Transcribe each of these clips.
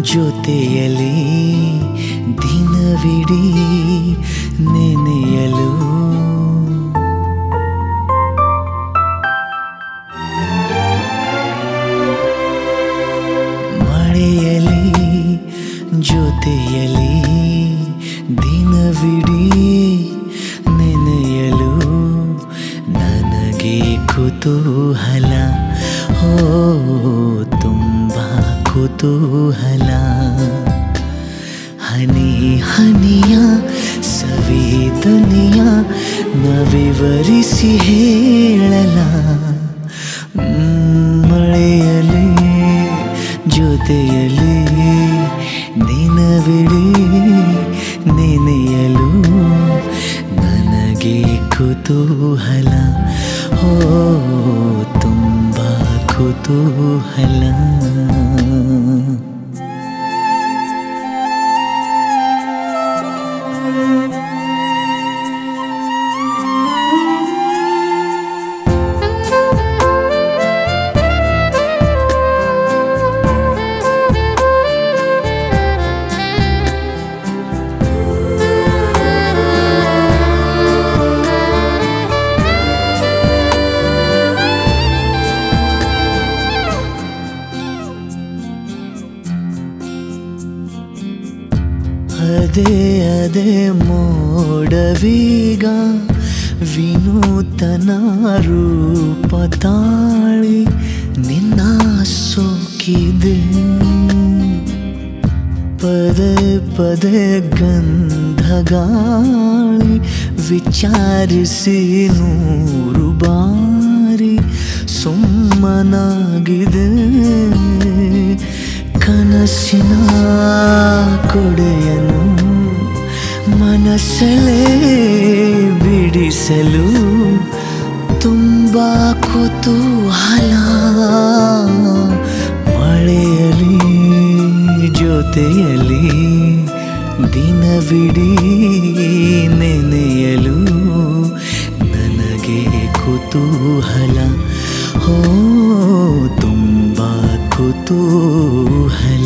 ಜೊತೆಯಲಿ ದಿನವಿಡೀ ನೆನೆಯಲು ಮಳೆಯಲಿ ಜೊತೆಯಲಿ ದಿನವಿಡೀ ನೆನೆಯಲು ನನಗೆ ಕುತೂಹಲ ಓ ತುಂಬ ಕುತೂಹಲ ಹನಿ ಹನಿಯ ಸವಿದನಿಯ ನವಿವರಿಸಿ ಹೇಳಲ ಮಳೆಯಲಿ ಜೊತೆಯಲಿ ದಿನವಿಡೀ ನೆನೆಯಲು ನನಗೆ ಕುತೂಹಲ ಓ ತುಂಬ ಕುತೂಹಲ ಅದೇ ಅದೇ ಮೋಡವೀಗ ವಿನೂತನ ರೂಪ ತಾಳಿ ನಿನ್ನ ಸೋಕಿದೆ ಪದೇ ಪದೇ ಗಂಧಗಾಳಿ ವಿಚಾರಿಸಿ ನೂರು ಬಾರಿ ಸುಮ್ಮನಾಗಿದೆ ಕನಸಿನ ಕೊಡೆಯನು ಮನಸ್ಸಲ್ಲೇ ಬಿಡಿಸಲು ತುಂಬ ಕುತೂಹಲ ಮಳೆಯಲಿ ಜೊತೆಯಲಿ ದಿನವಿಡೀ ನೆನೆಯಲು ನನಗೆ ಕುತೂಹಲ ಓ ತುಂಬ ಕುತೂಹಲ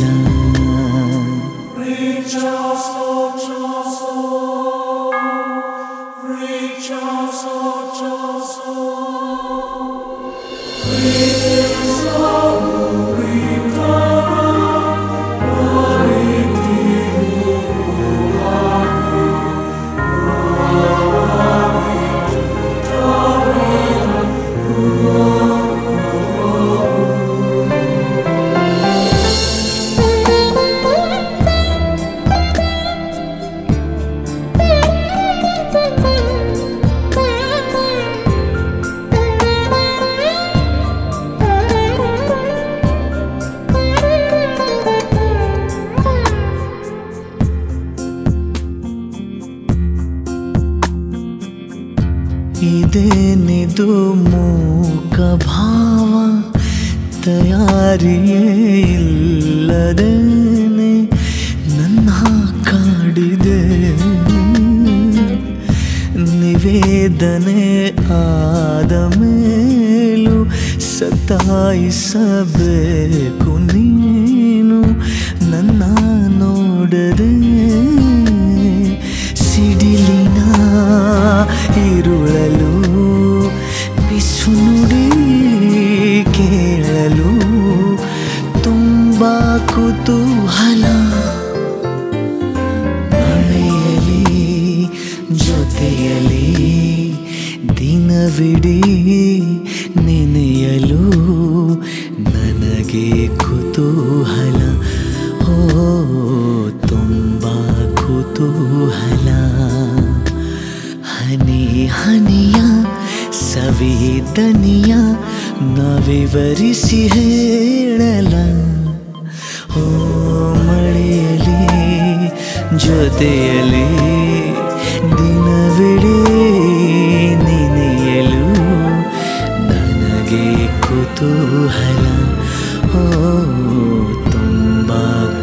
ಇದೇನಿದು ಮೂಕ ಭಾವ ತಯಾರಿಯೇ ಇಲ್ಲದೇನೆ ನನ್ನ ಕಾಡಿದೆ ನಿವೇದನೆ ಆದ ಮೇಲೂ ಸತಾಯಿಸಬೇಕು ನೀನು ನನ್ನ ನೋಡದೆ ಸಿಡಿಲಿನ ಇರುಳಲು ಪಿಸು ನುಡಿ ಕೇಳಲು ತುಂಬ ಕುತೂಹಲ ಮಳೆಯಲಿ ಜೊತೆಯಲಿ ದಿನವಿಡೀ ನೆನೆಯಲು ನನಗೆ ಕುತೂಹಲ ಓ ತುಂಬ ಕುತೂಹಲ ಹನಿ ಹನಿಯ ಸವಿದನಿಯ ನವಿವರಿಸಿ ಹೇಳಲ ಓ ಮಳೆಯಲಿ ಜೊತೆಯಲಿ ದಿನವಿಡೀ ನೆನೆಯಲು ನನಗೆ ಕುತೂಹಲ ಓ ತುಂಬ